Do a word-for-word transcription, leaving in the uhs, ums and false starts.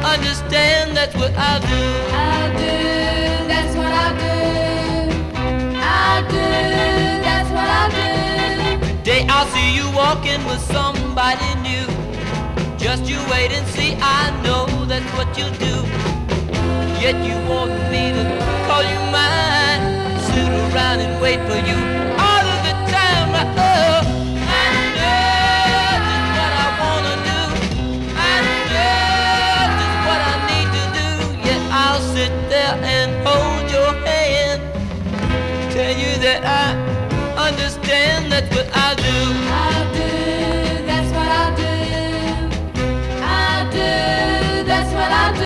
understand, that's what I'll do. I'll do, that's what I'll do. I'll do, that's what I'll do. Today I'll see you walking with somebody new. Just you wait and see, I know that's what you'll do. Yet you want me to call you mine, sit around and wait for you all of the time. Oh, I know just what I wanna do. I know just what I need to do. Yet I'll sit there and hold your hand, tell you that I